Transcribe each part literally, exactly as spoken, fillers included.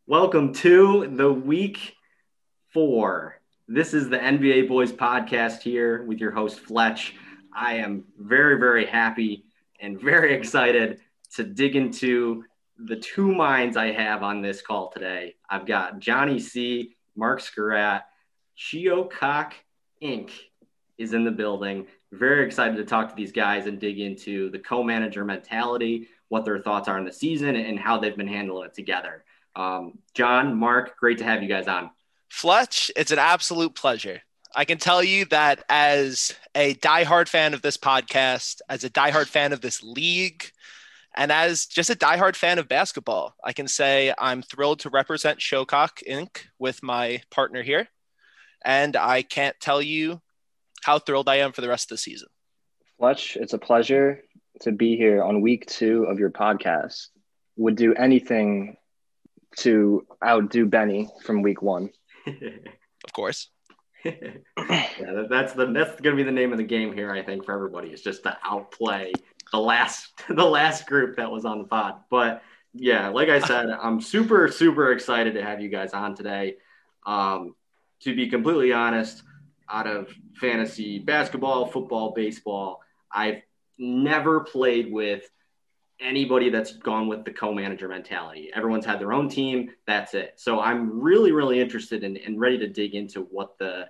Welcome to the week four. This is the N B A Boys podcast here with your host, Fletch. I am very, very happy and very excited to dig into the two minds I have on this call today. I've got Johnny C., Mark Skurrat, Shiokak Incorporated is in the building. Very excited to talk to these guys and dig into the co-manager mentality, what their thoughts are in the season, and how they've been handling it together. Um, John, Mark, great to have you guys on. Fletch, it's an absolute pleasure. I can tell you that as a diehard fan of this podcast, as a diehard fan of this league, and as just a diehard fan of basketball, I can say I'm thrilled to represent Shiokak Incorporated with my partner here. And I can't tell you how thrilled I am for the rest of the season. Fletch, it's a pleasure to be here on week two of your podcast. Would do anything to outdo Benny from week one. Of course. yeah, that's the that's going to be the name of the game here, I think, for everybody. It's just to outplay the last the last group that was on the pod. But yeah, like I said, I'm super super excited to have you guys on today. Um, to be completely honest, out of fantasy basketball, football, baseball, I've never played with anybody that's gone with the co-manager mentality. Everyone's had their own team. That's it. So I'm really, really interested in and ready to dig into what the,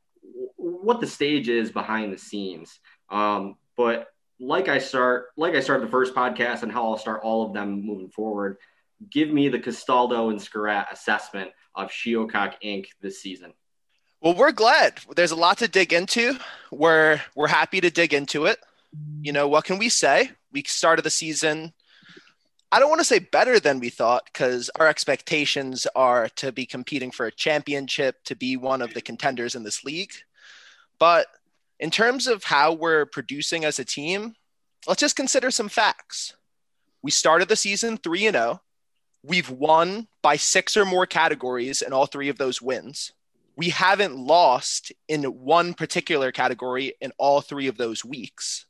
what the stage is behind the scenes. Um, but like I start, like I started the first podcast and how I'll start all of them moving forward, give me the Castaldo and Skurrat assessment of Shiokak Incorporated this season. Well, we're glad. There's a lot to dig into. We're, we're happy to dig into it. You know, what can we say? We started the season, I don't want to say better than we thought, because our expectations are to be competing for a championship, to be one of the contenders in this league. But in terms of how we're producing as a team, let's just consider some facts. We started the season three and oh. We've won by six or more categories in all three of those wins. We haven't lost in one particular category in all three of those weeks.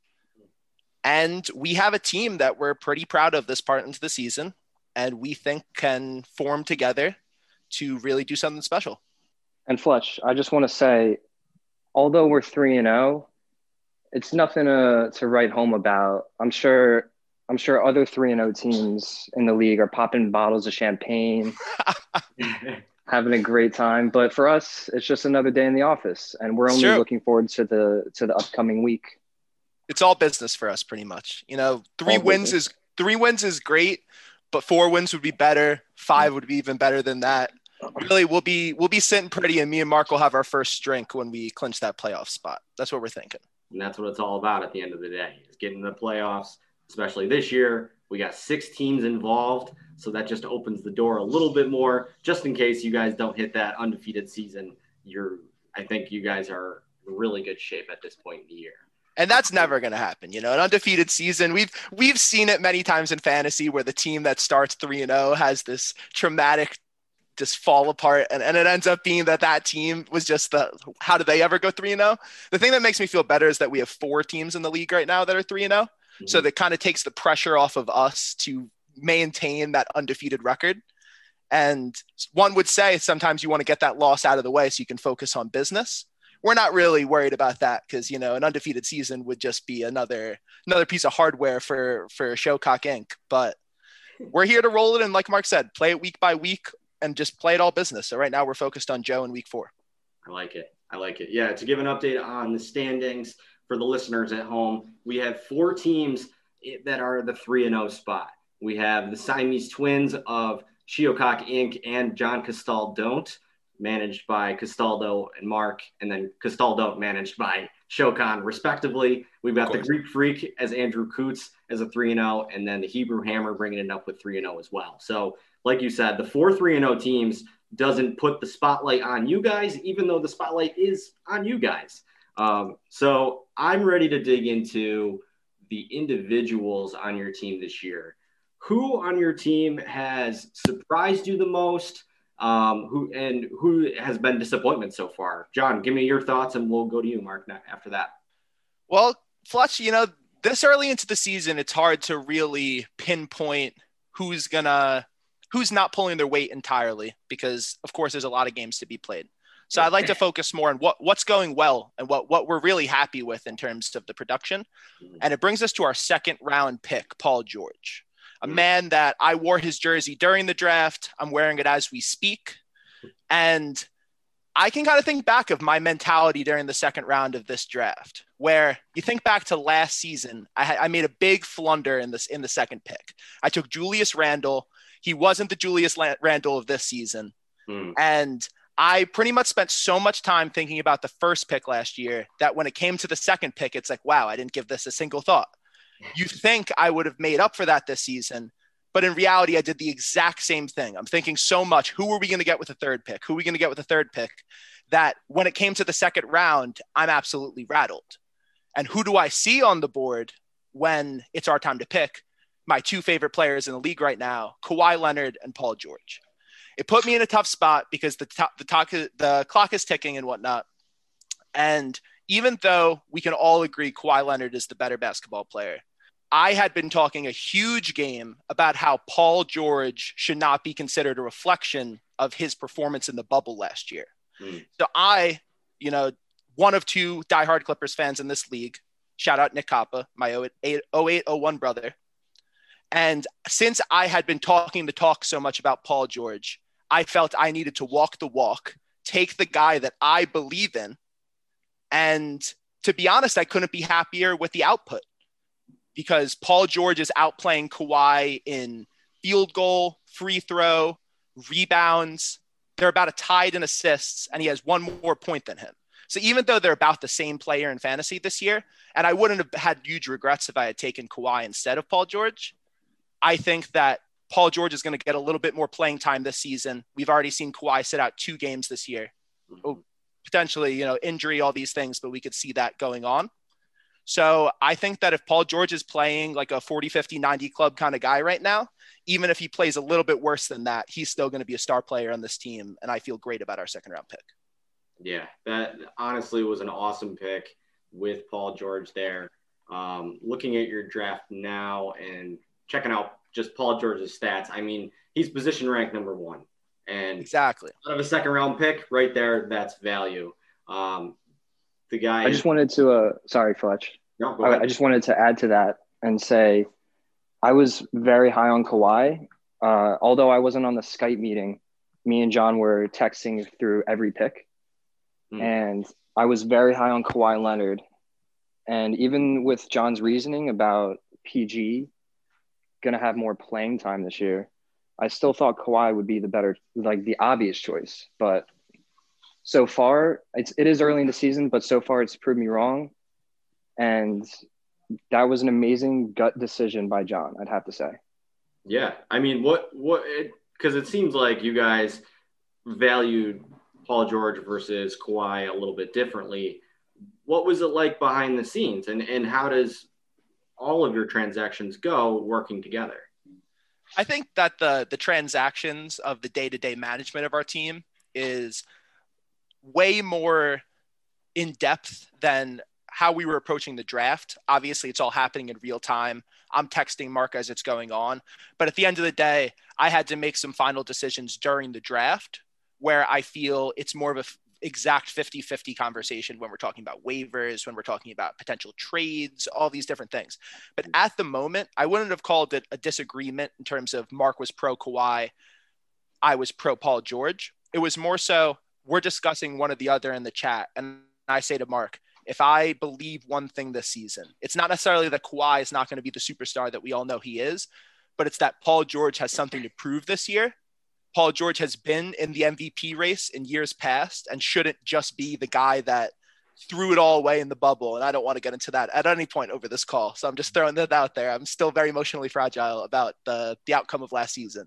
And we have a team that we're pretty proud of this part into the season, and we think can form together to really do something special. And Fletch, I just want to say, although we're three and zero, it's nothing to to write home about. I'm sure I'm sure other three and zero teams in the league are popping bottles of champagne, having a great time. But for us, it's just another day in the office, and we're only Sure. looking forward to the to the upcoming week. It's all business for us, pretty much. You know, three All wins business. is three wins is great, but four wins would be better. Five would be even better than that. Really, we'll be we'll be sitting pretty, and me and Mark will have our first drink when we clinch that playoff spot. That's what we're thinking. And that's what it's all about at the end of the day, is getting the playoffs, especially this year. We got six teams involved, so that just opens the door a little bit more, just in case you guys don't hit that undefeated season. You're, I think you guys are in really good shape at this point in the year. And that's never going to happen. You know, an undefeated season, we've we've seen it many times in fantasy where the team that starts three and oh has this traumatic just fall apart, and, and it ends up being that that team was just the how did they ever go three and oh? The thing that makes me feel better is that we have four teams in the league right now that are three and oh. Mm-hmm. So that kind of takes the pressure off of us to maintain that undefeated record. And one would say sometimes you want to get that loss out of the way so you can focus on business. We're not really worried about that because, you know, an undefeated season would just be another another piece of hardware for, for Shiokak Incorporated. But we're here to roll it. And like Mark said, play it week by week and just play it all business. So right now we're focused on Joe in week four. I like it. I like it. Yeah, to give an update on the standings for the listeners at home, we have four teams that are the three and oh spot. We have the Siamese twins of Shiokak Incorporated and John Castaldo, managed by Castaldo and Mark, and then Castaldo managed by Shokan, respectively. We've got the Greek Freak as Andrew Coots as a three and oh, and then the Hebrew Hammer bringing it up with three and oh as well. So, like you said, the four three and oh teams doesn't put the spotlight on you guys, even though the spotlight is on you guys. Um, so I'm ready to dig into the individuals on your team this year. Who on your team has surprised you the most? Um, who and who has been disappointment so far? John, give me your thoughts, and we'll go to you, Mark, after that. Well, Fletch, you know, this early into the season, it's hard to really pinpoint who's gonna who's not pulling their weight entirely, because of course there's a lot of games to be played. So I'd like to focus more on what, what's going well and what, what we're really happy with in terms of the production. And it brings us to our second round pick, Paul George, a man that I wore his jersey during the draft. I'm wearing it as we speak. And I can kind of think back of my mentality during the second round of this draft, where you think back to last season, I, had, I made a big flunder in this in the second pick. I took Julius Randle. He wasn't the Julius Randle of this season. Mm. And I pretty much spent so much time thinking about the first pick last year that when it came to the second pick, it's like, wow, I didn't give this a single thought. You think I would have made up for that this season, but in reality, I did the exact same thing. I'm thinking so much, who are we going to get with the third pick? Who are we going to get with the third pick? That when it came to the second round, I'm absolutely rattled. And who do I see on the board when it's our time to pick? My two favorite players in the league right now, Kawhi Leonard and Paul George. It put me in a tough spot because the top, the, talk, the clock is ticking and whatnot. And even though we can all agree Kawhi Leonard is the better basketball player, I had been talking a huge game about how Paul George should not be considered a reflection of his performance in the bubble last year. Mm. So I, you know, one of two diehard Clippers fans in this league, shout out Nick Kappa, my oh eight oh one brother. And since I had been talking the talk so much about Paul George, I felt I needed to walk the walk, take the guy that I believe in. And to be honest, I couldn't be happier with the output because Paul George is outplaying Kawhi in field goal, free throw, rebounds. They're about a tied in assists, and he has one more point than him. So even though they're about the same player in fantasy this year, and I wouldn't have had huge regrets if I had taken Kawhi instead of Paul George, I think that Paul George is going to get a little bit more playing time this season. We've already seen Kawhi sit out two games this year. Oh, potentially, you know, injury, all these things, but we could see that going on. So I think that if Paul George is playing like a forty, fifty, ninety club kind of guy right now, even if he plays a little bit worse than that, he's still going to be a star player on this team. And I feel great about our second round pick. Yeah, that honestly was an awesome pick with Paul George there. Um, looking at your draft now and checking out just Paul George's stats, I mean, he's position ranked number one. And exactly out of a second round pick right there, that's value. Um, the guy. I just wanted to, uh, sorry, Fletch. No, go I, ahead. I just wanted to add to that and say I was very high on Kawhi. Uh, although I wasn't on the Skype meeting, me and John were texting through every pick. Mm. And I was very high on Kawhi Leonard. And even with John's reasoning about P G going to have more playing time this year, I still thought Kawhi would be the better, like the obvious choice. But so far, it's, it is early in the season, but so far it's proved me wrong. And that was an amazing gut decision by John, I'd have to say. Yeah. I mean, what, what, it, cause it seems like you guys valued Paul George versus Kawhi a little bit differently. What was it like behind the scenes, and, and how does all of your transactions go working together? I think that the the transactions of the day-to-day management of our team is way more in depth than how we were approaching the draft. Obviously, it's all happening in real time. I'm texting Mark as it's going on. But at the end of the day, I had to make some final decisions during the draft where I feel it's more of a exact fifty-fifty conversation when we're talking about waivers, when we're talking about potential trades, all these different things. But at the moment, I wouldn't have called it a disagreement in terms of Mark was pro Kawhi, I was pro Paul George. It was more so we're discussing one or the other in the chat. And I say to Mark, if I believe one thing this season, it's not necessarily that Kawhi is not going to be the superstar that we all know he is, but it's that Paul George has something to prove this year. Paul George has been in the M V P race in years past and shouldn't just be the guy that threw it all away in the bubble. And I don't want to get into that at any point over this call. So I'm just throwing that out there. I'm still very emotionally fragile about the, the outcome of last season.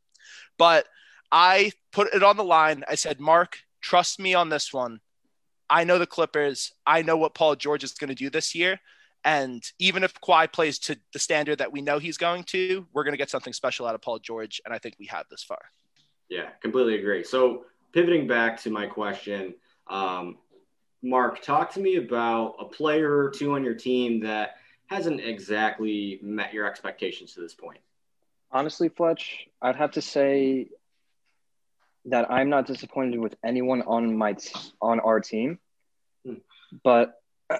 But I put it on the line. I said, Mark, trust me on this one. I know the Clippers. I know what Paul George is going to do this year. And even if Kawhi plays to the standard that we know he's going to, we're going to get something special out of Paul George. And I think we have this far. Yeah, completely agree. So pivoting back to my question, um, Mark, talk to me about a player or two on your team that hasn't exactly met your expectations to this point. Honestly, Fletch, I'd have to say that I'm not disappointed with anyone on my t- on our team, Hmm. but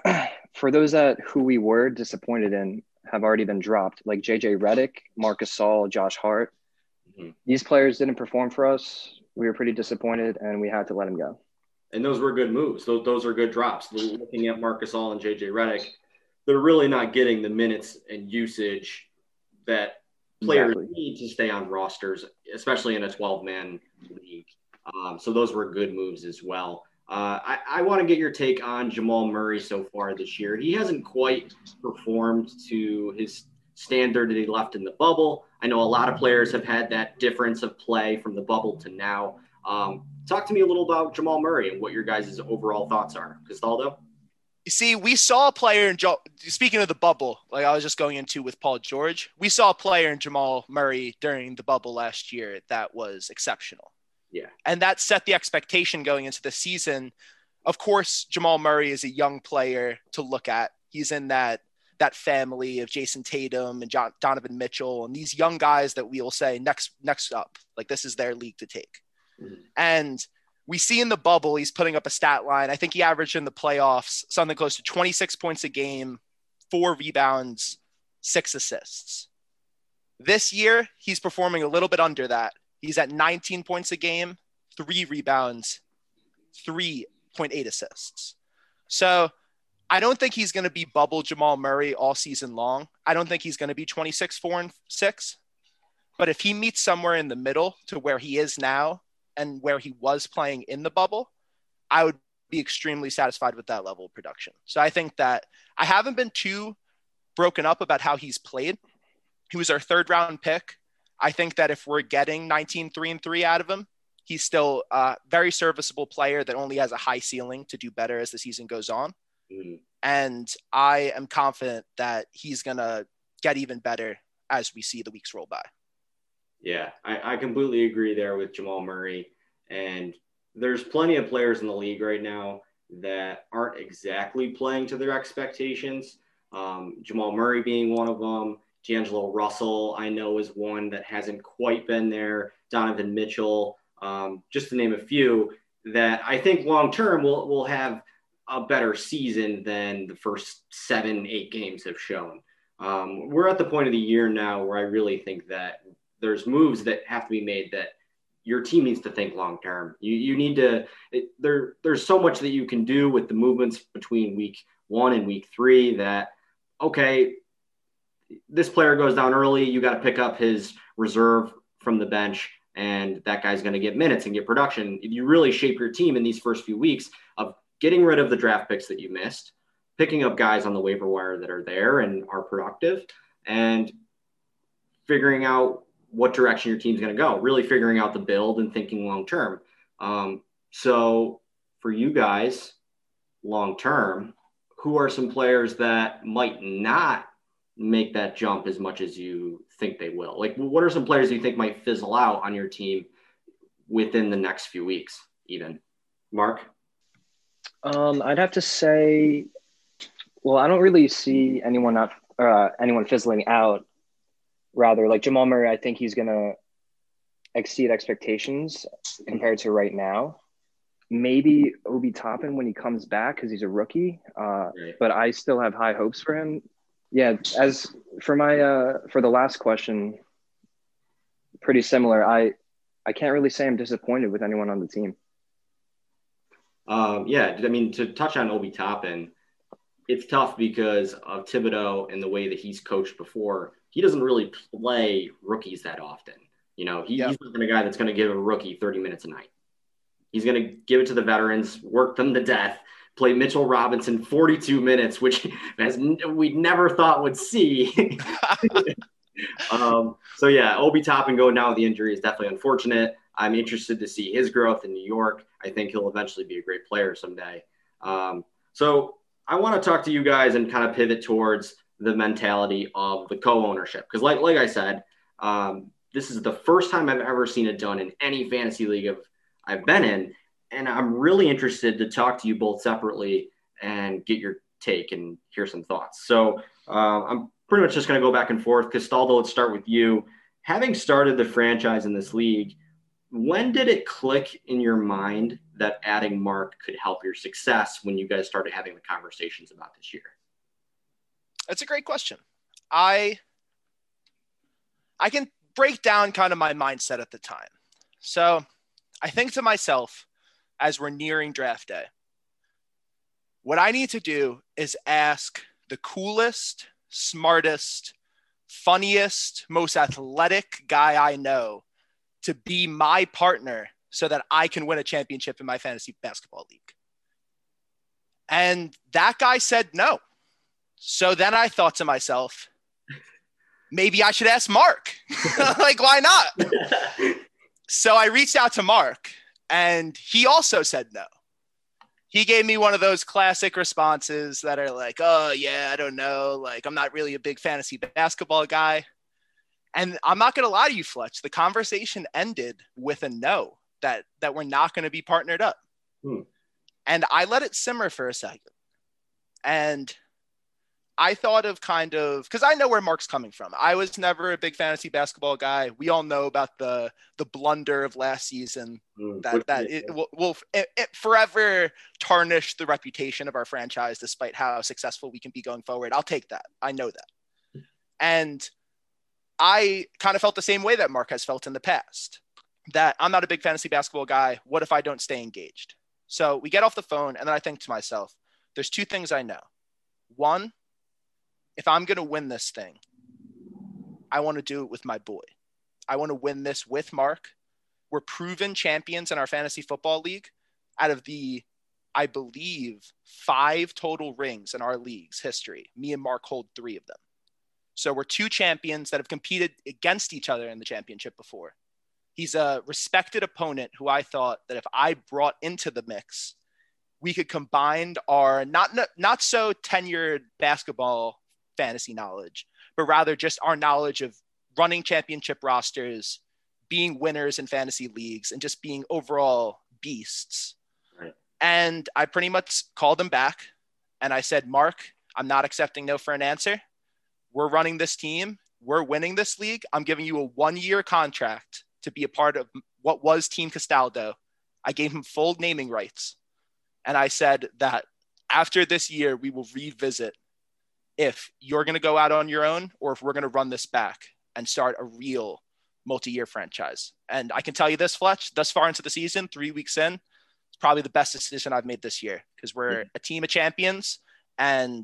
for those that who we were disappointed in have already been dropped, like J J Redick, Marcus Saul, Josh Hart. Mhm. These players didn't perform for us. We were pretty disappointed, and we had to let them go. And those were good moves. Those, those are good drops. Looking at Marcus All and J J Redick, they're really not getting the minutes and usage that players Exactly. need to stay on rosters, especially in a twelve-man league. Um, so those were good moves as well. Uh, I, I want to get your take on Jamal Murray so far this year. He hasn't quite performed to his standard that he left in the bubble. I know a lot of players have had that difference of play from the bubble to now. Um, talk to me a little about Jamal Murray and what your guys' overall thoughts are. Castaldo? You see, we saw a player in jo- speaking of the bubble, like I was just going into with Paul George, we saw a player in Jamal Murray during the bubble last year that was exceptional. Yeah. And that set the expectation going into the season. Of course, Jamal Murray is a young player to look at. He's in that that family of Jason Tatum and John, Donovan Mitchell and these young guys that we'll say next next up, like this is their league to take. Mm-hmm. And we see in the bubble, he's putting up a stat line. I think he averaged in the playoffs something close to twenty-six points a game, four rebounds, six assists. This year, he's performing a little bit under that. He's at nineteen points a game, three rebounds, three point eight assists. So I don't think he's going to be bubble Jamal Murray all season long. I don't think he's going to be twenty-six, four, and six. But if he meets somewhere in the middle to where he is now and where he was playing in the bubble, I would be extremely satisfied with that level of production. So I think that I haven't been too broken up about how he's played. He was our third round pick. I think that if we're getting nineteen, three and three out of him, he's still a very serviceable player that only has a high ceiling to do better as the season goes on. Mm-hmm. And I am confident that he's going to get even better as we see the weeks roll by. Yeah, I, I completely agree there with Jamal Murray. And there's plenty of players in the league right now that aren't exactly playing to their expectations. Um, Jamal Murray being one of them. D'Angelo Russell, I know, is one that hasn't quite been there. Donovan Mitchell, um, just to name a few, that I think long-term will will have a better season than the first seven, eight games have shown. Um, we're at the point of the year now where I really think that there's moves that have to be made that your team needs to think long-term. You you need to it, – there. there's so much that you can do with the movements between week one and week three that, okay – this player goes down early, you got to pick up his reserve from the bench, and that guy's going to get minutes and get production. You really shape your team in these first few weeks of getting rid of the draft picks that you missed, picking up guys on the waiver wire that are there and are productive, and figuring out what direction your team's going to go, really figuring out the build and thinking long-term. Um, so for you guys, long-term, who are some players that might not make that jump as much as you think they will? Like, what are some players you think might fizzle out on your team within the next few weeks, even? Mark? Um, I'd have to say, well, I don't really see anyone not uh, anyone fizzling out. Rather, like Jamal Murray, I think he's going to exceed expectations compared to right now. Maybe Obi Toppin when he comes back because he's a rookie, uh, right. But I still have high hopes for him. Yeah, as for my uh, for the last question, pretty similar. I I can't really say I'm disappointed with anyone on the team. Um, yeah, I mean, to touch on Obi Toppin, it's tough because of Thibodeau and the way that he's coached before. He doesn't really play rookies that often. You know, he, yeah. he's not a guy that's going to give a rookie thirty minutes a night. He's going to give it to the veterans, work them to death. Play Mitchell Robinson forty-two minutes, which as we never thought would see. um, so, yeah, Obi Toppin going down with the injury is definitely unfortunate. I'm interested to see his growth in New York. I think he'll eventually be a great player someday. Um, so I want to talk to you guys and kind of pivot towards the mentality of the co-ownership. Because like, like I said, um, this is the first time I've ever seen it done in any fantasy league I've, I've been in. And I'm really interested to talk to you both separately and get your take and hear some thoughts. So uh, I'm pretty much just going to go back and forth. Castaldo, let's start with you. having started the franchise in this league, when did it click in your mind that adding Mark could help your success when you guys started having the conversations about this year? That's a great question. I I can break down kind of my mindset at the time. So I think to myself, as we're nearing draft day, what I need to do is ask the coolest, smartest, funniest, most athletic guy I know to be my partner so that I can win a championship in my fantasy basketball league. And that guy said no. So then I thought to myself, maybe I should ask Mark. Like, why not? So I reached out to Mark, and he also said no. He gave me one of those classic responses that are like, oh, yeah, I don't know. Like, I'm not really a big fantasy basketball guy. And I'm not going to lie to you, Fletch. The conversation ended with a no, that, that we're not going to be partnered up. Hmm. And I let it simmer for a second. And I thought of kind of, because I know where Mark's coming from. I was never a big fantasy basketball guy. We all know about the the blunder of last season. Mm, that that it will, will it, it forever tarnish the reputation of our franchise, despite how successful we can be going forward. I'll take that. I know that. And I kind of felt the same way that Mark has felt in the past, that I'm not a big fantasy basketball guy. What if I don't stay engaged? So we get off the phone, and then I think to myself, there's two things I know. One, if I'm going to win this thing, I want to do it with my boy. I want to win this with Mark. We're proven champions in our fantasy football league. Out of the, I believe, five total rings in our league's history, me and Mark hold three of them. So we're two champions that have competed against each other in the championship before. He's a respected opponent who I thought that if I brought into the mix, we could combine our not, not so tenured basketball fantasy knowledge, but rather just our knowledge of running championship rosters, being winners in fantasy leagues, and just being overall beasts. Right. And I pretty much called him back and I said, Mark, I'm not accepting no for an answer. We're running this team. We're winning this league. I'm giving you a one-year contract to be a part of what was Team Castaldo. I gave him full naming rights. And I said that after this year, we will revisit if you're going to go out on your own or if we're going to run this back and start a real multi-year franchise. And I can tell you this, Fletch, thus far into the season, three weeks in, it's probably the best decision I've made this year because we're a team of champions and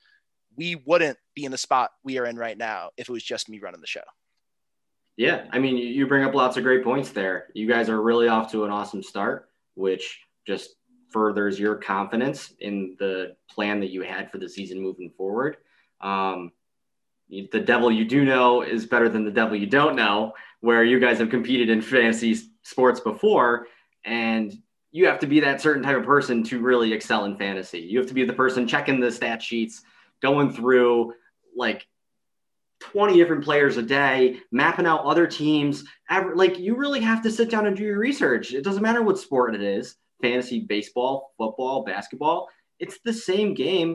we wouldn't be in the spot we are in right now if it was just me running the show. Yeah. I mean, you bring up lots of great points there. You guys are really off to an awesome start, which just furthers your confidence in the plan that you had for the season moving forward. Um, the devil you do know is better than the devil you don't know, where you guys have competed in fantasy sports before, and you have to be that certain type of person to really excel in fantasy. You have to be the person checking the stat sheets, going through like twenty different players a day, mapping out other teams. Like, you really have to sit down and do your research. It doesn't matter what sport it is. Fantasy, baseball, football, basketball, it's the same game.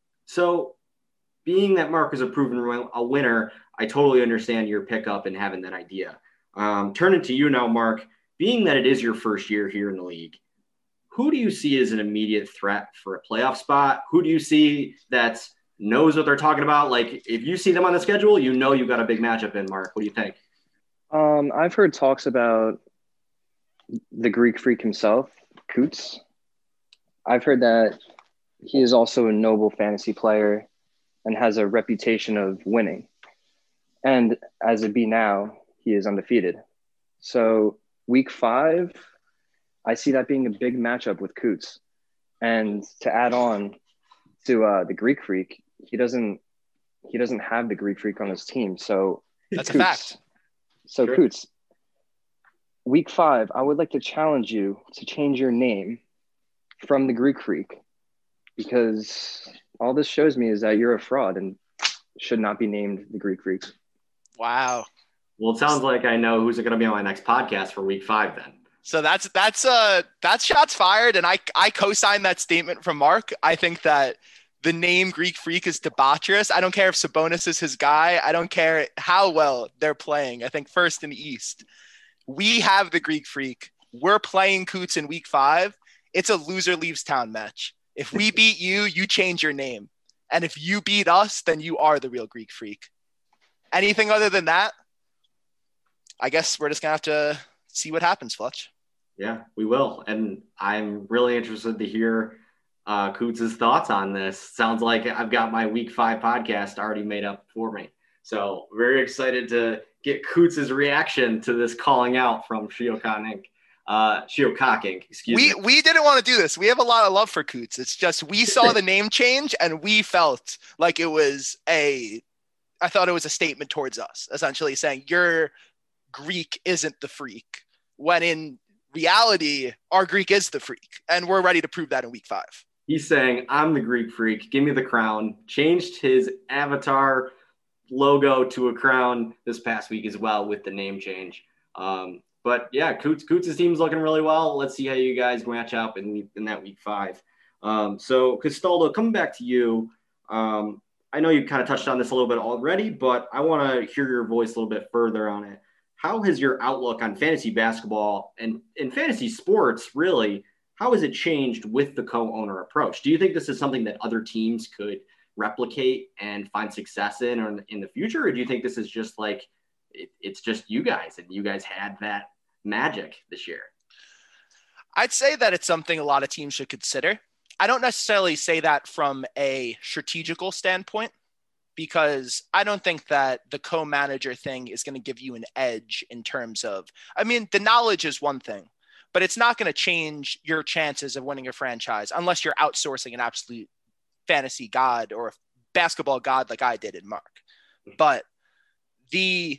So being that Mark is a proven a winner, I totally understand your pickup and having that idea. Um, turning to you now, Mark, being that it is your first year here in the league, who do you see as an immediate threat for a playoff spot? Who do you see that knows what they're talking about? Like, if you see them on the schedule, you know you've got a big matchup in, Mark. What do you think? Um, I've heard talks about the Greek Freak himself, Coots. I've heard that he is also a noble fantasy player and has a reputation of winning. And as it be now, he is undefeated. So week five, I see that being a big matchup with Coots. And to add on to uh, the Greek Freak, he doesn't he doesn't have the Greek Freak on his team. So that's Coots, a fact. So sure. Coots, week five, I would like to challenge you to change your name from the Greek Freak, because all this shows me is that you're a fraud and should not be named the Greek Freak. Wow. Well, it sounds like I know who's going to be on my next podcast for week five then. So that's that's uh that's shots fired, and I I co-sign that statement from Mark. I think that the name Greek Freak is debaucherous. I don't care if Sabonis is his guy. I don't care how well they're playing. I think first in the East. We have the Greek Freak. We're playing Coots in week five. It's a loser leaves town match. If we beat you, you change your name. And if you beat us, then you are the real Greek Freak. Anything other than that, I guess we're just going to have to see what happens, Fletch. Yeah, we will. And I'm really interested to hear uh, Coots' thoughts on this. Sounds like I've got my week five podcast already made up for me. So very excited to get Coots' reaction to this calling out from Shiokan Incorporated. Uh, Shiokak Incorporated, excuse we, me. We didn't want to do this. We have a lot of love for Coots. It's just we saw the name change and we felt like it was a – I thought it was a statement towards us, essentially saying your Greek isn't the freak, when in reality, our Greek is the freak, and we're ready to prove that in week five. He's saying, I'm the Greek Freak. Give me the crown. Changed his avatar logo to a crown this past week as well with the name change. Um, but yeah, Coots, Coots' team's looking really well. Let's see how you guys match up in, in that week five. Um, so Castaldo, coming back to you, um, I know you kind of touched on this a little bit already, but I want to hear your voice a little bit further on it. How has your outlook on fantasy basketball and in fantasy sports, really, how has it changed with the co-owner approach? Do you think this is something that other teams could replicate and find success in or in, in the future? Or do you think this is just like, it, it's just you guys and you guys had that magic this year? I'd say that it's something a lot of teams should consider. I don't necessarily say that from a strategical standpoint, because I don't think that the co-manager thing is going to give you an edge in terms of, I mean, the knowledge is one thing, but it's not going to change your chances of winning a franchise unless you're outsourcing an absolute fantasy god or a basketball god like I did in Mark. But the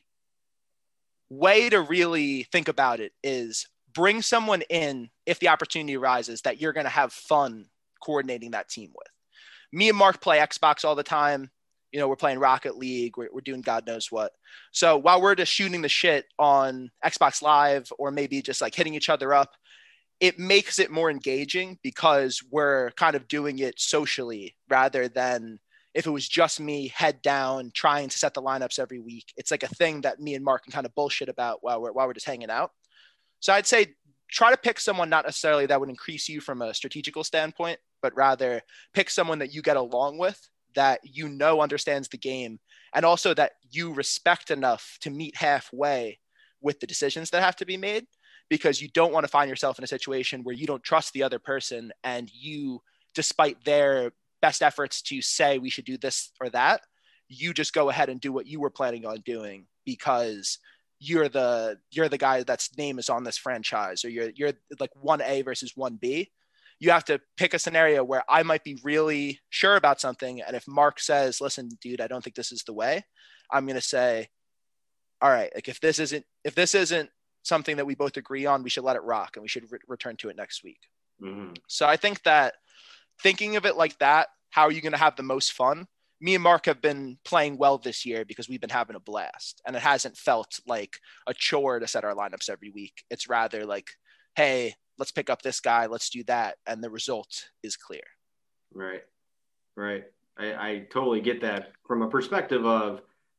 way to really think about it is bring someone in if the opportunity arises that you're going to have fun coordinating that team with. Me and Mark play Xbox all the time. You know, we're playing Rocket League. We're, we're doing God knows what. So while we're just shooting the shit on Xbox Live or maybe just like hitting each other up, it makes it more engaging because we're kind of doing it socially rather than if it was just me head down trying to set the lineups every week. It's like a thing that me and Mark can kind of bullshit about while we're, while we're just hanging out. So I'd say try to pick someone not necessarily that would increase you from a strategical standpoint, but rather pick someone that you get along with, that you know understands the game, and also that you respect enough to meet halfway with the decisions that have to be made, because you don't want to find yourself in a situation where you don't trust the other person and you, despite their best efforts to say we should do this or that, you just go ahead and do what you were planning on doing because you're the you're the guy that's name is on this franchise, or you're you're like one A versus one B. You have to pick a scenario where I might be really sure about something. And if Mark says, listen, dude, I don't think this is the way, I'm going to say, all right, like if this isn't, if this isn't something that we both agree on, we should let it rock and we should re- return to it next week. Mm-hmm. So I think that thinking of it like that, how are you going to have the most fun? Me and Mark have been playing well this year because we've been having a blast, and it hasn't felt like a chore to set our lineups every week. It's rather like, hey, let's pick up this guy, let's do that. And the result is clear. Right. Right. I, I totally get that from a perspective of,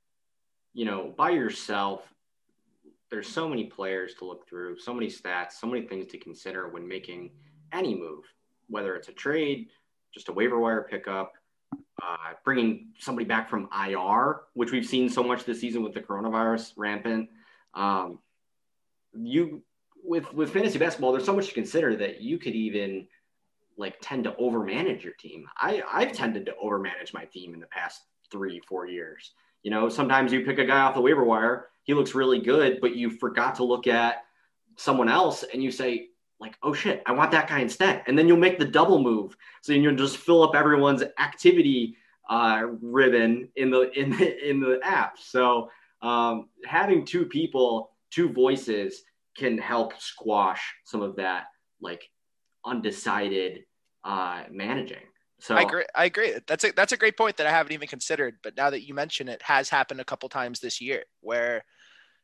you know, by yourself, there's so many players to look through, so many stats, so many things to consider when making any move, whether it's a trade, just a waiver wire pickup, uh, bringing somebody back from I R, which we've seen so much this season with the coronavirus rampant. Um, you, With with fantasy basketball, there's so much to consider that you could even like tend to overmanage your team. I, I've tended to overmanage my team in the past three, four years. You know, sometimes you pick a guy off the waiver wire, he looks really good, but you forgot to look at someone else and you say, like, oh shit, I want that guy instead. And then you'll make the double move. So you'll just fill up everyone's activity uh, ribbon in the in the in the app. So um, having two people, two voices can help squash some of that like undecided uh, managing. So I agree. I agree. That's a, that's a great point that I haven't even considered, but now that you mention it, has happened a couple times this year where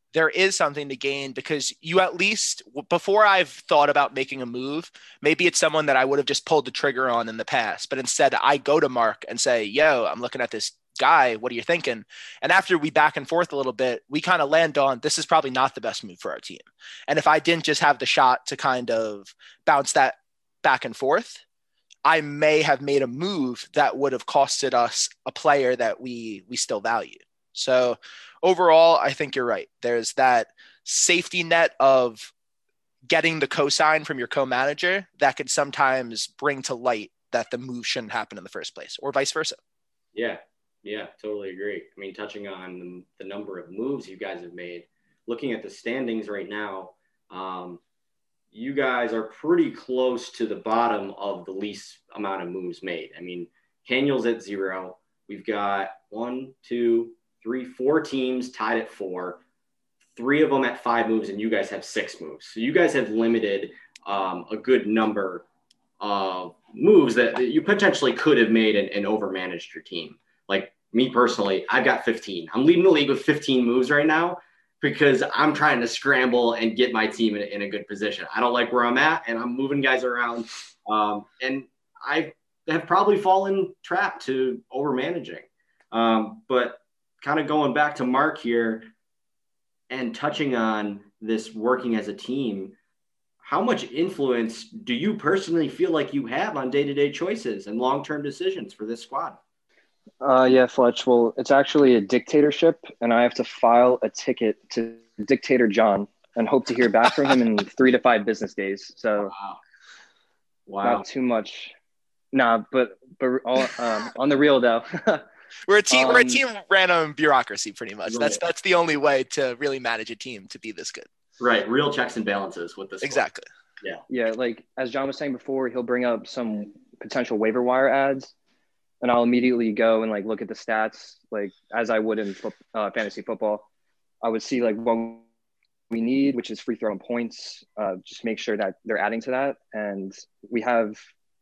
there is something to gain, because you, at least before I've thought about making a move, maybe it's someone that I would have just pulled the trigger on in the past, but instead I go to Mark and say, yo, I'm looking at this guy. What are you thinking? And after we back and forth a little bit, we kind of land on, this is probably not the best move for our team. And if I didn't just have the shot to kind of bounce that back and forth, I may have made a move that would have costed us a player that we, we still value. So overall, I think you're right. There's that safety net of getting the cosign from your co-manager that could sometimes bring to light that the move shouldn't happen in the first place, or vice versa. Yeah, yeah, totally agree. I mean, touching on the, the number of moves you guys have made, looking at the standings right now, um, you guys are pretty close to the bottom of the least amount of moves made. I mean, Haniel's at zero. We've got one, two, three, four teams tied at four, three of them at five moves, and you guys have six moves. So you guys have limited um, a good number of moves that, that you potentially could have made and, and overmanaged your team. Like me personally, I've got fifteen. I'm leading the league with fifteen moves right now because I'm trying to scramble and get my team in, in a good position. I don't like where I'm at, and I'm moving guys around. Um, and I have probably fallen trap to overmanaging. Um, but kind of going back to Mark here and touching on this working as a team, how much influence do you personally feel like you have on day-to-day choices and long-term decisions for this squad? Uh, yeah, Fletch. Well, it's actually a dictatorship, and I have to file a ticket to Dictator John and hope to hear back from him in three to five business days. So wow. Wow. Not too much. Nah, but, but all, um, on the real though, We're a team. Um, we're a team ran on bureaucracy, pretty much. That's that's the only way to really manage a team to be this good. Right, real checks and balances with this. Exactly. Yeah. Yeah, like as John was saying before, he'll bring up some potential waiver wire ads, and I'll immediately go and like look at the stats, like as I would in fo- uh, fantasy football. I would see like what we need, which is free throw and points. Uh, just make sure that they're adding to that, and we have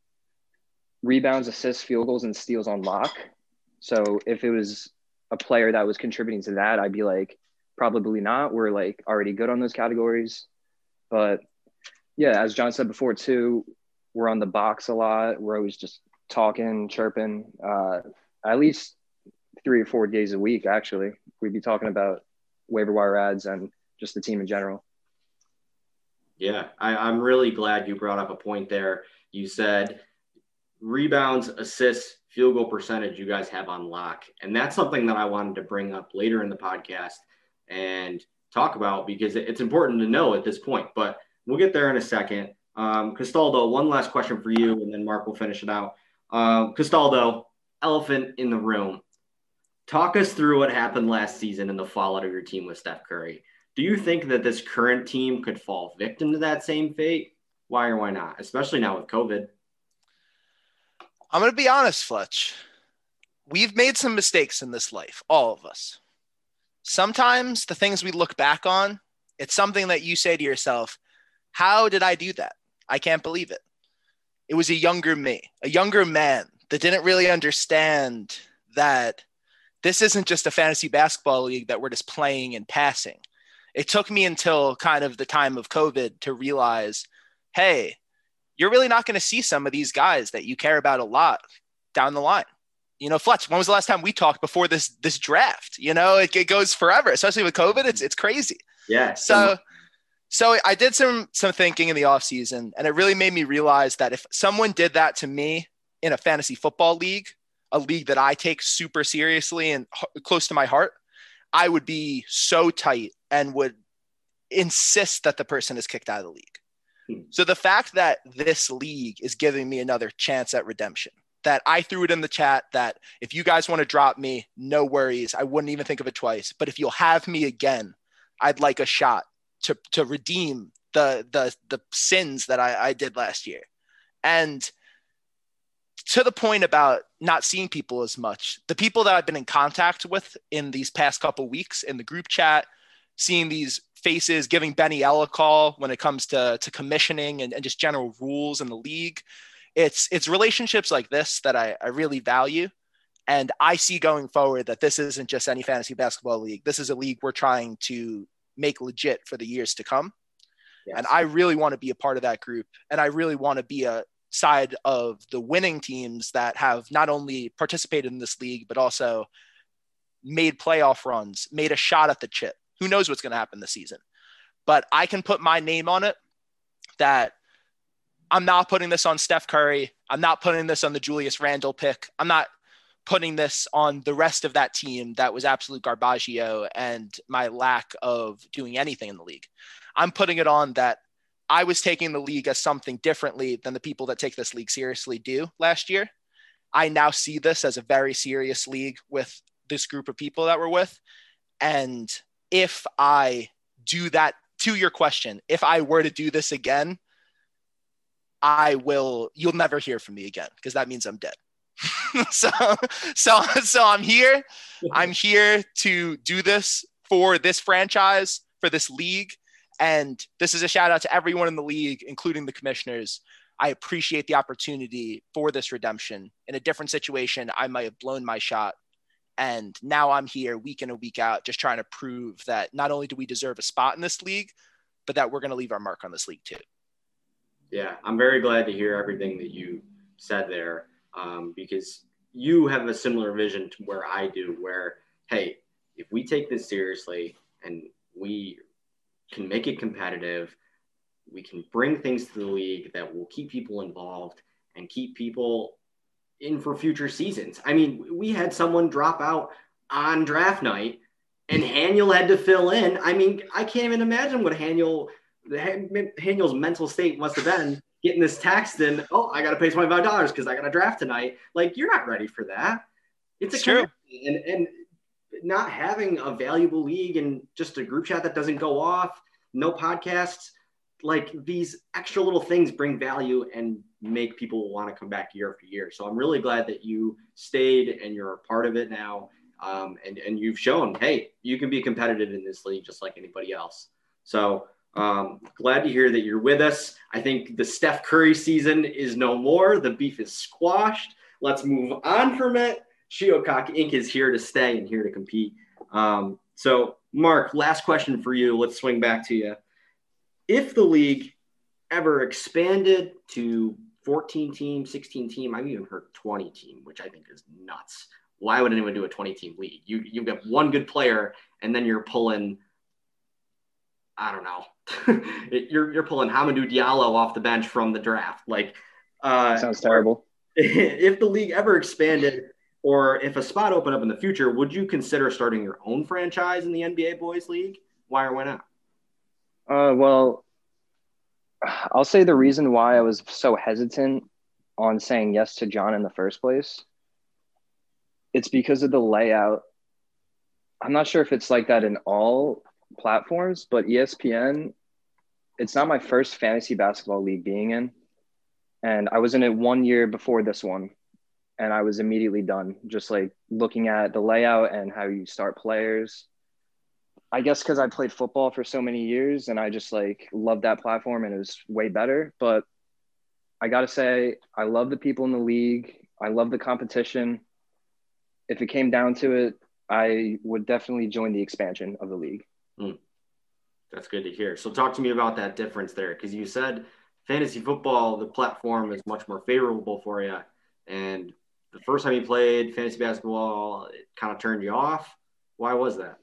rebounds, assists, field goals, and steals on lock. So if it was a player that was contributing to that, I'd be like, probably not. We're like already good on those categories. But yeah, as John said before too, we're on the box a lot. We're always just talking, chirping, uh, at least three or four days a week, actually. We'd be talking about waiver wire ads and just the team in general. Yeah, I, I'm really glad you brought up a point there. You said rebounds, assists, field goal percentage you guys have on lock. And that's something that I wanted to bring up later in the podcast and talk about because it's important to know at this point. But we'll get there in a second. Um, Castaldo, one last question for you, and then Mark will finish it out. Um, Castaldo, elephant in the room. Talk us through what happened last season and the fallout of your team with Steph Curry. Do you think that this current team could fall victim to that same fate? Why or why not? Especially now with COVID. I'm going to be honest, Fletch. We've made some mistakes in this life, all of us. Sometimes the things we look back on, it's something that you say to yourself, how did I do that? I can't believe it. It was a younger me, a younger man that didn't really understand that this isn't just a fantasy basketball league that we're just playing and passing. It took me until kind of the time of COVID to realize, hey, you're really not going to see some of these guys that you care about a lot down the line. You know, Fletch, when was the last time we talked before this this draft? You know, it, it goes forever, especially with COVID. It's it's crazy. Yeah. So so I did some some thinking in the offseason, and it really made me realize that if someone did that to me in a fantasy football league, a league that I take super seriously and h- close to my heart, I would be so tight and would insist that the person is kicked out of the league. So the fact that this league is giving me another chance at redemption, that I threw it in the chat, that if you guys want to drop me, no worries. I wouldn't even think of it twice. But if you'll have me again, I'd like a shot to, to redeem the, the, the sins that I, I did last year. And to the point about not seeing people as much, the people that I've been in contact with in these past couple of weeks in the group chat, seeing these faces, giving Benny L a call when it comes to, to commissioning and, and just general rules in the league. It's, it's relationships like this that I, I really value. And I see going forward that this isn't just any fantasy basketball league. This is a league we're trying to make legit for the years to come. Yes. And I really want to be a part of that group. And I really want to be a side of the winning teams that have not only participated in this league, but also made playoff runs, made a shot at the chip. Who knows what's going to happen this season? But I can put my name on it that I'm not putting this on Steph Curry. I'm not putting this on the Julius Randle pick. I'm not putting this on the rest of that team that was absolute garbaggio and my lack of doing anything in the league. I'm putting it on that I was taking the league as something differently than the people that take this league seriously do last year. I now see this as a very serious league with this group of people that we're with. And if I do that, to your question, if I were to do this again, I will, you'll never hear from me again because that means I'm dead. so, so, so I'm here. I'm here to do this for this franchise, for this league. And this is a shout out to everyone in the league, including the commissioners. I appreciate the opportunity for this redemption. In a different situation, I might have blown my shot. And now I'm here week in and week out, just trying to prove that not only do we deserve a spot in this league, but that we're going to leave our mark on this league too. Yeah, I'm very glad to hear everything that you said there, um, because you have a similar vision to where I do, where, hey, if we take this seriously and we can make it competitive, we can bring things to the league that will keep people involved and keep people in for future seasons. I mean, we had someone drop out on draft night and Haniel had to fill in. I mean, I can't even imagine what Haniel, Haniel's mental state must have been getting this text and, oh, I got to pay twenty-five dollars because I got a draft tonight. Like, you're not ready for that. It's, it's a true. And, and not having a valuable league and just a group chat that doesn't go off, no podcasts, like these extra little things bring value and make people want to come back year after year. So I'm really glad that you stayed and you're a part of it now. Um, and, and you've shown, hey, you can be competitive in this league just like anybody else. So um, glad to hear that you're with us. I think the Steph Curry season is no more. The beef is squashed. Let's move on from it. Shiokak Incorporated is here to stay and here to compete. Um, so Mark, last question for you. Let's swing back to you. If the league ever expanded to fourteen team, sixteen team, I've even heard twenty team, which I think is nuts. Why would anyone do a twenty team league? You, you've got one good player and then you're pulling, I don't know, you're, you're pulling Hamidou Diallo off the bench from the draft. Like, uh, sounds terrible. If the league ever expanded or if a spot opened up in the future, would you consider starting your own franchise in the N B A Boys League? Why or why not? Uh, well, I'll say the reason why I was so hesitant on saying yes to John in the first place, it's because of the layout. I'm not sure if it's like that in all platforms, but E S P N, it's not my first fantasy basketball league being in. And I was in it one year before this one. And I was immediately done, just like looking at the layout and how you start players. I guess because I played football for so many years and I just like loved that platform and it was way better. But I got to say, I love the people in the league. I love the competition. If it came down to it, I would definitely join the expansion of the league. Mm. That's good to hear. So talk to me about that difference there, because you said fantasy football, the platform is much more favorable for you. And the first time you played fantasy basketball, it kind of turned you off. Why was that?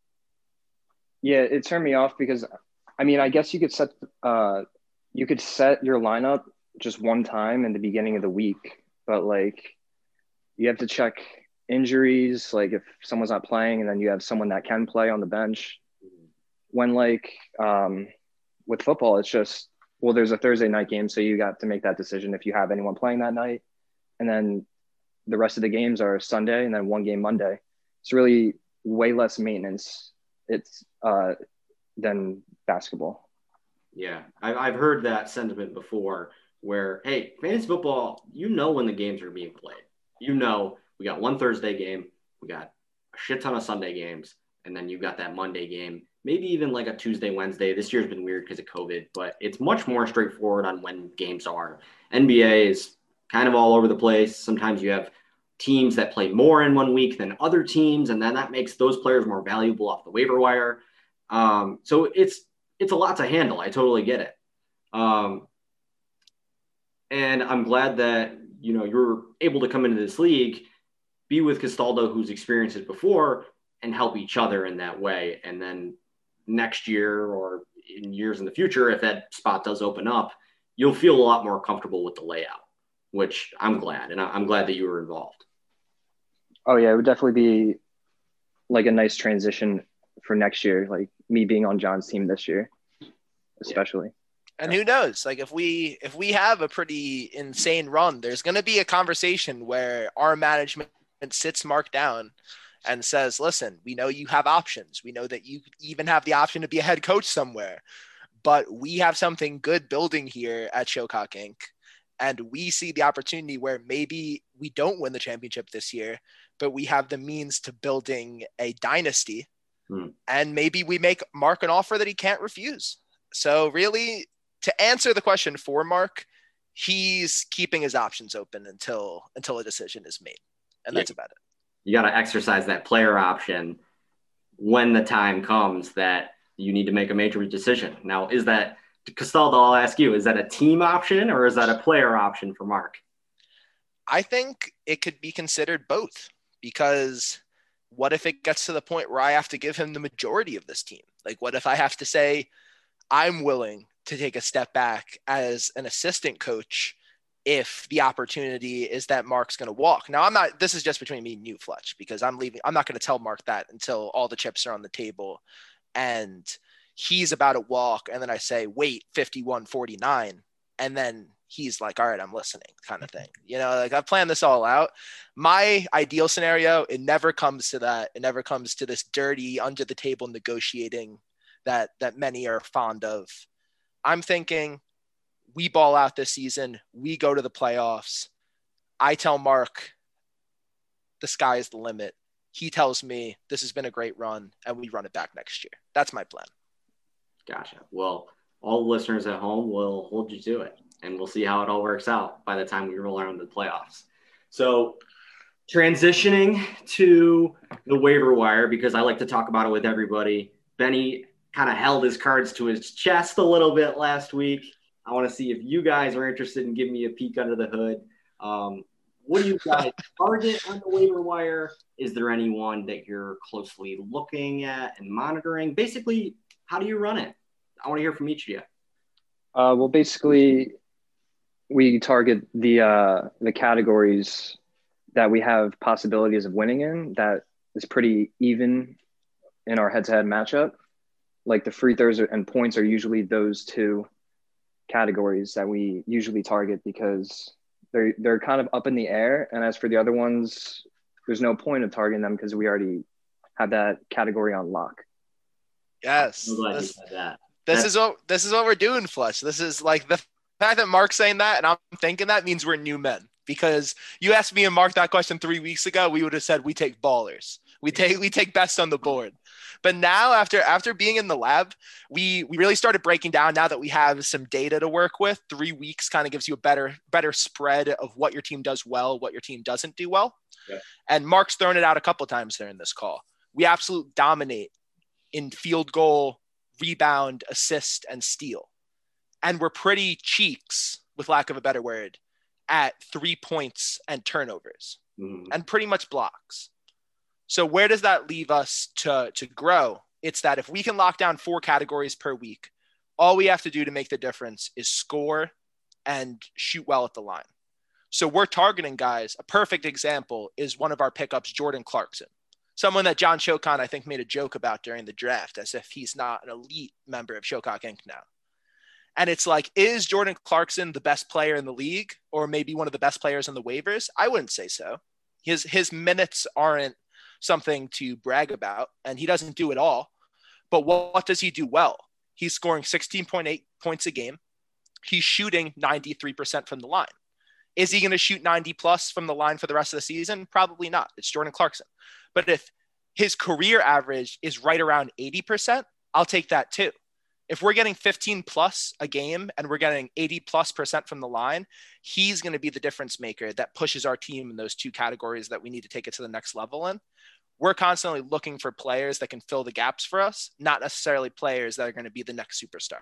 Yeah, it turned me off because, I mean, I guess you could set uh, you could set your lineup just one time in the beginning of the week, but like you have to check injuries, like if someone's not playing, and then you have someone that can play on the bench. When like um, with football, it's just, well, there's a Thursday night game, so you got to make that decision if you have anyone playing that night, and then the rest of the games are Sunday and then one game Monday. It's really way less maintenance. It's uh, than basketball. Yeah, I've, I've heard that sentiment before where, hey, fantasy football, you know when the games are being played. You know we got one Thursday game, we got a shit ton of Sunday games, and then you got that Monday game, maybe even like a Tuesday, Wednesday. This year's been weird because of COVID, but it's much more straightforward on when games are. N B A is kind of all over the place. Sometimes you have teams that play more in one week than other teams, and then that makes those players more valuable off the waiver wire. Um, so it's it's a lot to handle. I totally get it. Um, and I'm glad that, you know, you're able to come into this league, be with Castaldo, who's experienced it before, and help each other in that way. And then next year or in years in the future, if that spot does open up, you'll feel a lot more comfortable with the layout, which I'm glad. And I'm glad that you were involved. Oh yeah, it would definitely be like a nice transition for next year, like me being on John's team this year, especially. Yeah. And who knows, like if we, if we have a pretty insane run, there's going to be a conversation where our management sits Mark down and says, listen, we know you have options. We know that you even have the option to be a head coach somewhere, but we have something good building here at Showcock Incorporated. And we see the opportunity where maybe we don't win the championship this year, but we have the means to building a dynasty. Hmm. And maybe we make Mark an offer that he can't refuse. So really, to answer the question for Mark, he's keeping his options open until until a decision is made. And that's yeah. about it. You got to exercise that player option when the time comes that you need to make a major decision. Now, is that, Castaldo, I'll ask you, is that a team option or is that a player option for Mark? I think it could be considered both, because what if it gets to the point where I have to give him the majority of this team? Like, what if I have to say, I'm willing to take a step back as an assistant coach if the opportunity is that Mark's going to walk? Now, I'm not, this is just between me and you, Fletch, because I'm leaving. I'm not going to tell Mark that until all the chips are on the table and he's about to walk. And then I say, wait, fifty-one forty-nine. And then he's like, all right, I'm listening, kind of thing. You know, like I've planned this all out. My ideal scenario, it never comes to that. It never comes to this dirty under the table negotiating that, that many are fond of. I'm thinking we ball out this season. We go to the playoffs. I tell Mark, the sky is the limit. He tells me this has been a great run and we run it back next year. That's my plan. Gotcha. Well, all the listeners at home will hold you to it, and we'll see how it all works out by the time we roll around the playoffs. So transitioning to the waiver wire, because I like to talk about it with everybody. Benny kind of held his cards to his chest a little bit last week. I want to see if you guys are interested in giving me a peek under the hood. Um, what do you guys target on the waiver wire? Is there anyone that you're closely looking at and monitoring? Basically, how do you run it? I want to hear from each of you. Uh, well, basically, we target the uh, the categories that we have possibilities of winning in that is pretty even in our head-to-head matchup. Like the free throws and points are usually those two categories that we usually target because they're they're kind of up in the air. And as for the other ones, there's no point of targeting them because we already have that category on lock. Yes. I'm glad this, you said that. This That's- is what this is what we're doing, Fletch. This is like the fact that Mark's saying that and I'm thinking that means we're new men. Because you asked me and Mark that question three weeks ago, we would have said we take ballers. We take we take best on the board. But now after after being in the lab, we we really started breaking down now that we have some data to work with. Three weeks kind of gives you a better better spread of what your team does well, what your team doesn't do well. Yeah. And Mark's thrown it out a couple of times during this call. We absolutely dominate in field goal, rebound, assist, and steal. And we're pretty cheeks, with lack of a better word, at three points and turnovers mm. and pretty much blocks. So where does that leave us to, to grow? It's that if we can lock down four categories per week, all we have to do to make the difference is score and shoot well at the line. So we're targeting guys. A perfect example is one of our pickups, Jordan Clarkson, someone that John Shokon, I think, made a joke about during the draft as if he's not an elite member of Showcock Incorporated now. And it's like, is Jordan Clarkson the best player in the league or maybe one of the best players on the waivers? I wouldn't say so. His his minutes aren't something to brag about, and he doesn't do it all. But what, what does he do well? He's scoring sixteen point eight points a game. He's shooting ninety-three percent from the line. Is he going to shoot ninety plus from the line for the rest of the season? Probably not. It's Jordan Clarkson. But if his career average is right around eighty percent, I'll take that too. If we're getting fifteen plus a game and we're getting eighty plus percent from the line, he's going to be the difference maker that pushes our team in those two categories that we need to take it to the next level in. we're constantly looking for players that can fill the gaps for us, not necessarily players that are going to be the next superstar.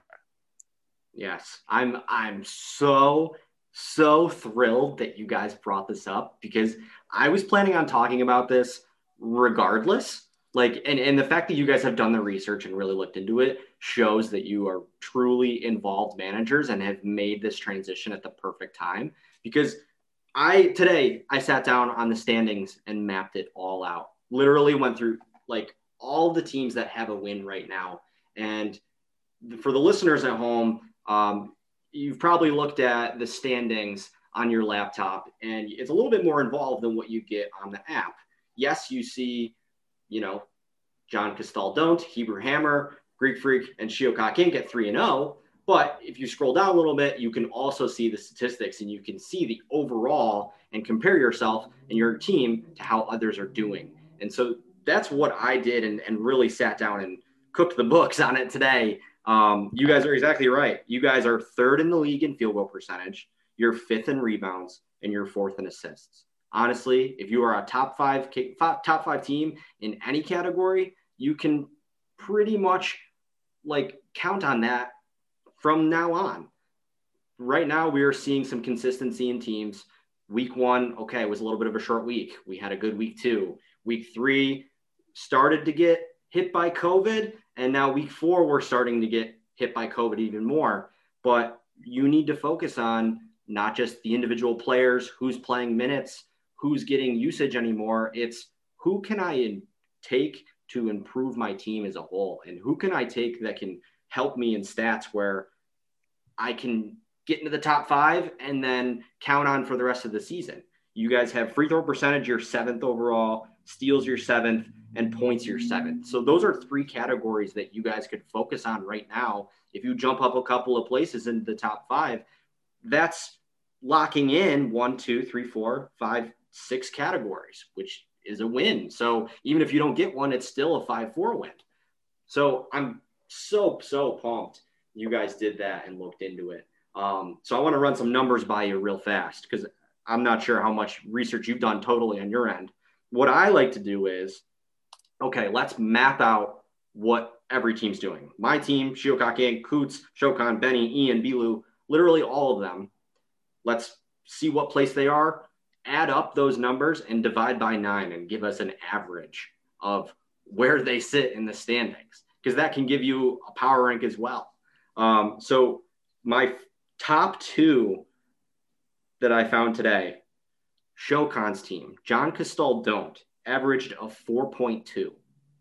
Yes, I'm I'm so so thrilled that you guys brought this up, because I was planning on talking about this regardless. Like, and, and the fact that you guys have done the research and really looked into it shows that you are truly involved managers and have made this transition at the perfect time. Because I, today, I sat down on the standings and mapped it all out. Literally went through like all the teams that have a win right now. And for the listeners at home, um, you've probably looked at the standings on your laptop, and it's a little bit more involved than what you get on the app. Yes, you see, you know, John Castell Don't, Hebrew Hammer, Greek Freak, and Shiokak Inc at three and oh. But if you scroll down a little bit, you can also see the statistics, and you can see the overall and compare yourself and your team to how others are doing. And so that's what I did, and, and really sat down and cooked the books on it today. Um, you guys are exactly right. You guys are third in the league in field goal percentage. You're fifth in rebounds, and you're fourth in assists. Honestly, if you are a top five top five team in any category, you can pretty much like count on that from now on. Right now, we are seeing some consistency in teams. Week one, okay, was a little bit of a short week. We had a good week two. Week three started to get hit by COVID, and now week four, we're starting to get hit by COVID even more. But you need to focus on not just the individual players, who's playing minutes, who's getting usage anymore. It's who can I take to improve my team as a whole, and who can I take that can help me in stats where I can get into the top five and then count on for the rest of the season. You guys have free throw percentage, you're seventh overall, steals your seventh, and points your seventh. So those are three categories that you guys could focus on right now. If you jump up a couple of places into the top five, that's locking in one, two, three, four, five, six categories, which is a win. So even if you don't get one, it's still a five four win. So I'm so, so pumped you guys did that and looked into it. Um, so I want to run some numbers by you real fast, because I'm not sure how much research you've done totally on your end. What I like to do is, okay, let's map out what every team's doing. My team, Shiokak Incorporated, Coots, Shokan, Benny, Ian, Bilu, literally all of them. Let's see what place they are, add up those numbers, and divide by nine and give us an average of where they sit in the standings, because that can give you a power rank as well. Um, so my top two that I found today, Shokan's team, John Castell Don't, averaged a four point two.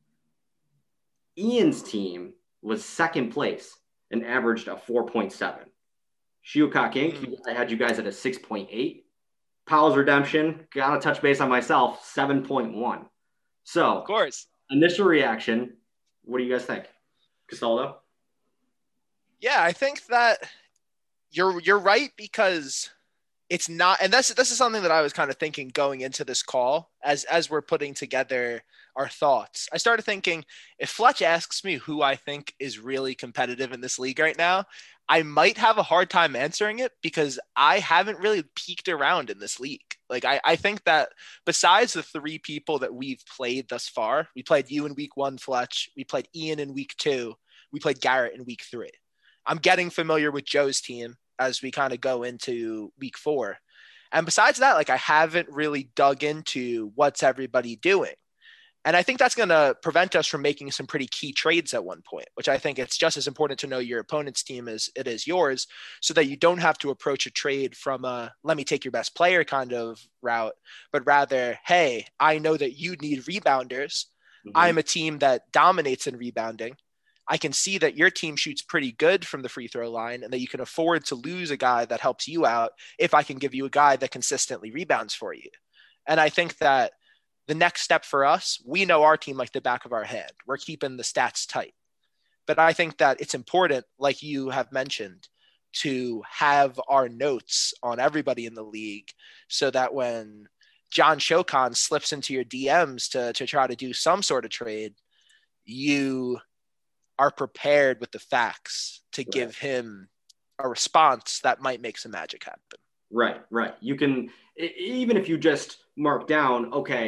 Ian's team was second place and averaged a four point seven. Shiokak Incorporated, I had you guys at a six point eight. Powell's Redemption, got to touch base on myself, seven point one. So, of course, initial reaction, what do you guys think? Castaldo? Yeah, I think that you're you're right, because it's not, and that's this is something that I was kind of thinking going into this call as as we're putting together our thoughts. I started thinking, if Fletch asks me who I think is really competitive in this league right now, I might have a hard time answering it, because I haven't really peeked around in this league. Like, I, I think that besides the three people that we've played thus far, we played you in week one, Fletch, we played Ian in week two, we played Garrett in week three. I'm getting familiar with Joe's team as we kind of go into week four. And besides that, like, I haven't really dug into what's everybody doing. And I think that's going to prevent us from making some pretty key trades at one point, which I think it's just as important to know your opponent's team as it is yours, so that you don't have to approach a trade from a let me take your best player kind of route, but rather, hey, I know that you need rebounders. Mm-hmm. I'm a team that dominates in rebounding. I can see that your team shoots pretty good from the free throw line, and that you can afford to lose a guy that helps you out if I can give you a guy that consistently rebounds for you. And I think that the next step for us, we know our team like the back of our hand. We're keeping the stats tight. But I think that it's important, like you have mentioned, to have our notes on everybody in the league, so that when John Shokan slips into your D Ms to, to try to do some sort of trade, you are prepared with the facts to right. give him a response that might make some magic happen. Right, right. You can, even if you just mark down, okay,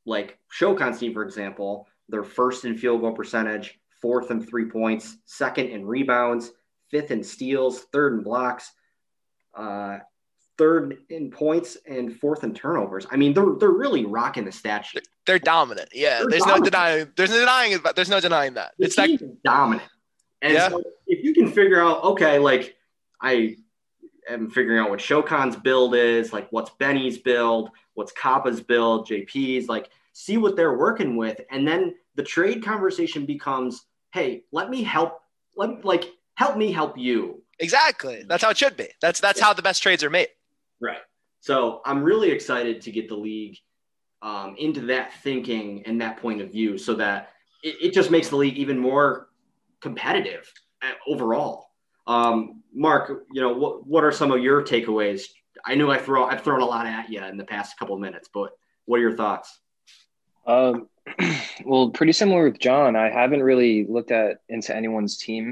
like Shokan's team, for example, they're first in field goal percentage, fourth in three points, second in rebounds, fifth in steals, third in blocks, uh, third in points, and fourth in turnovers. I mean, they're they're really rocking the stat sheet. They're dominant. Yeah, They're there's dominant. no denying. There's no denying it. There's no denying that. The It's team like is dominant. And Yeah. so if you can figure out, okay, like I am figuring out what Shokan's build is, like what's Benny's build, what's Kappa's build, J P's, like see what they're working with. And then the trade conversation becomes, hey, let me help, let like help me help you. exactly. That's how it should be. That's that's how the best trades are made. Right. So I'm really excited to get the league um, into that thinking and that point of view so that it, it just makes the league even more competitive overall. Um, Mark, you know, what, what are some of your takeaways? I know I throw, I've thrown a lot at you in the past couple of minutes, but what are your thoughts? Um, well, pretty similar with John. I haven't really looked at into anyone's team.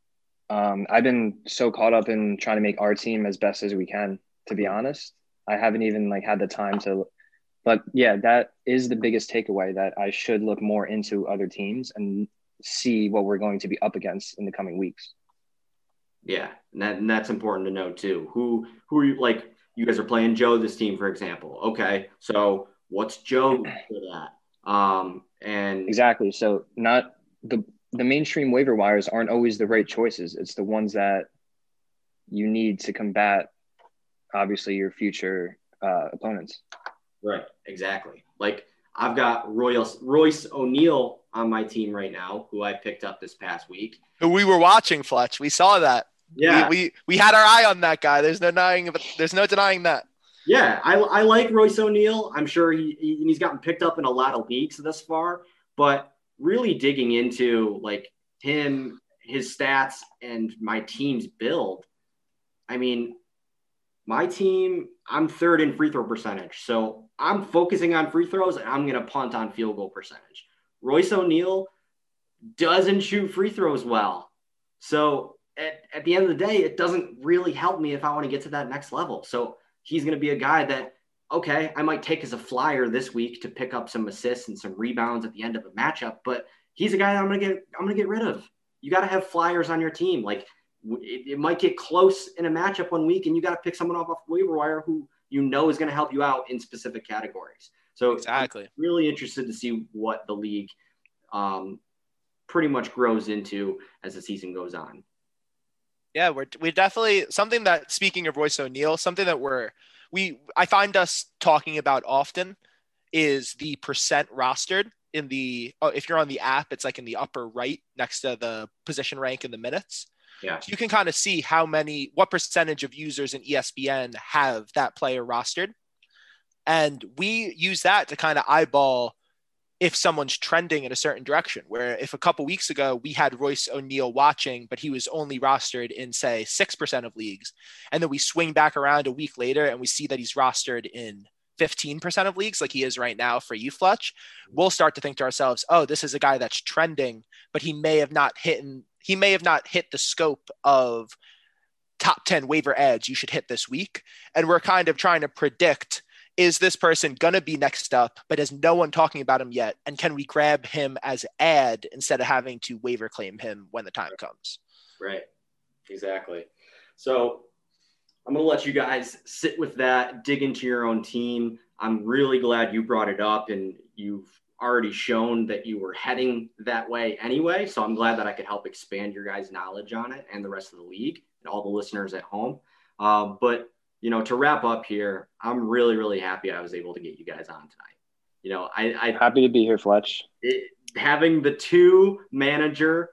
Um, I've been so caught up in trying to make our team as best as we can, to be honest. I haven't even like had the time to, but yeah, that is the biggest takeaway, that I should look more into other teams and see what we're going to be up against in the coming weeks. Yeah. And, that, and that's important to know too. Who, who are you, like you guys are playing Joe, this team, for example. Okay. So what's Joe good at? Um, and Exactly. So not the, the mainstream waiver wires aren't always the right choices. It's the ones that you need to combat, obviously, your future uh, opponents. Right. Exactly. Like I've got Royce, Royce O'Neal on my team right now, who I picked up this past week. Who we were watching, Fletch. We saw that. Yeah. We, we we had our eye on that guy. There's no denying. There's no denying that. Yeah, I, I like Royce O'Neal. I'm sure he, he he's gotten picked up in a lot of leagues thus far, but really digging into like him, his stats, and my team's build. I mean, my team, I'm third in free throw percentage, so I'm focusing on free throws, and I'm going to punt on field goal percentage. Royce O'Neal doesn't shoot free throws well, so at, at the end of the day, it doesn't really help me if I want to get to that next level. So he's going to be a guy that, okay, I might take as a flyer this week to pick up some assists and some rebounds at the end of a matchup, but he's a guy that I'm going to get, I'm going to get rid of. You got to have flyers on your team. Like it, it might get close in a matchup one week and you got to pick someone off off waiver wire who you know is going to help you out in specific categories. So Exactly. I'm really interested to see what the league um, pretty much grows into as the season goes on. Yeah, we're we definitely something that, speaking of Royce O'Neal, something that we're we I find us talking about often is the percent rostered in the oh, if you're on the app, it's like in the upper right next to the position rank in the minutes. Yeah. So you can kind of see how many what percentage of users in E S P N have that player rostered. And we use that to kind of eyeball if someone's trending in a certain direction, where if a couple weeks ago we had Royce O'Neal watching, but he was only rostered in, say, six percent of leagues, and then we swing back around a week later and we see that he's rostered in fifteen percent of leagues like he is right now for you, Fletch, we'll start to think to ourselves, oh, this is a guy that's trending, but he may have not hit, he may have not hit the scope of top ten waiver edge you should hit this week. And we're kind of trying to predict, is this person going to be next up, but has no one talking about him yet? And can we grab him as ad instead of having to waiver claim him when the time comes? Right. Exactly. So I'm going to let you guys sit with that, dig into your own team. I'm really glad you brought it up and you've already shown that you were heading that way anyway. So I'm glad that I could help expand your guys' knowledge on it and the rest of the league and all the listeners at home. Uh, but you know, to wrap up here, I'm really, really happy I was able to get you guys on tonight. You know, I, I happy to be here, Fletch. It, having the two manager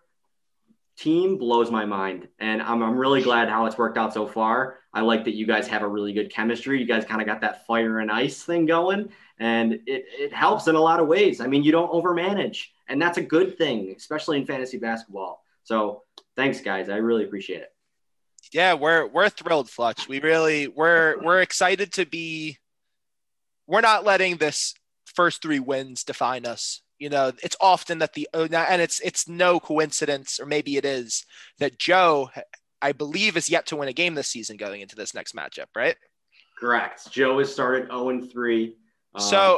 team blows my mind, and I'm I'm really glad how it's worked out so far. I like that you guys have a really good chemistry. You guys kind of got that fire and ice thing going, and it it helps in a lot of ways. I mean, you don't overmanage, and that's a good thing, especially in fantasy basketball. So, thanks, guys. I really appreciate it. Yeah, we're we're thrilled, Fletch. We really we're we're excited to be. We're not letting this first three wins define us. You know, it's often that the and it's it's no coincidence, or maybe it is, that Joe, I believe, is yet to win a game this season going into this next matchup, right? Correct. Joe has started oh and three. Um, so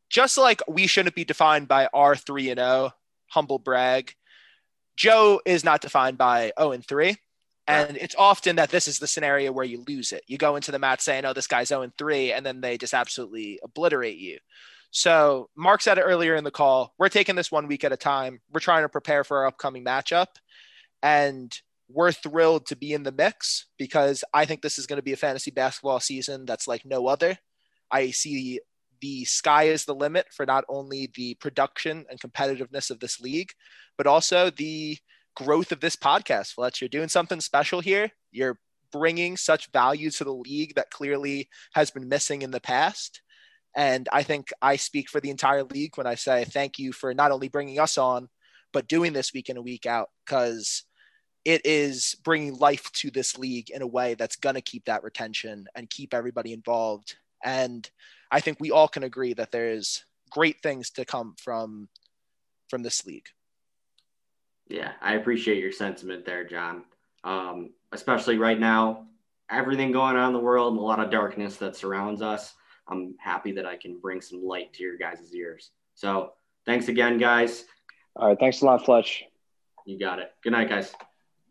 just like we shouldn't be defined by our three and oh, humble brag, Joe is not defined by oh and three. And it's often that this is the scenario where you lose it. You go into the match saying, oh, this guy's oh and three, and then they just absolutely obliterate you. So Mark said it earlier in the call. We're taking this one week at a time. We're trying to prepare for our upcoming matchup. And we're thrilled to be in the mix because I think this is going to be a fantasy basketball season that's like no other. I see the sky is the limit for not only the production and competitiveness of this league, but also the growth of this podcast. Fletch, you're doing something special here. You're bringing such value to the league that clearly has been missing in the past. And I think I speak for the entire league when I say thank you for not only bringing us on, but doing this week in and week out, because it is bringing life to this league in a way that's going to keep that retention and keep everybody involved. And I think we all can agree that there's great things to come from, from this league. Yeah, I appreciate your sentiment there, John. Um, especially right now, everything going on in the world and a lot of darkness that surrounds us. I'm happy that I can bring some light to your guys' ears. So thanks again, guys. All right. Thanks a lot, Fletch. You got it. Good night, guys.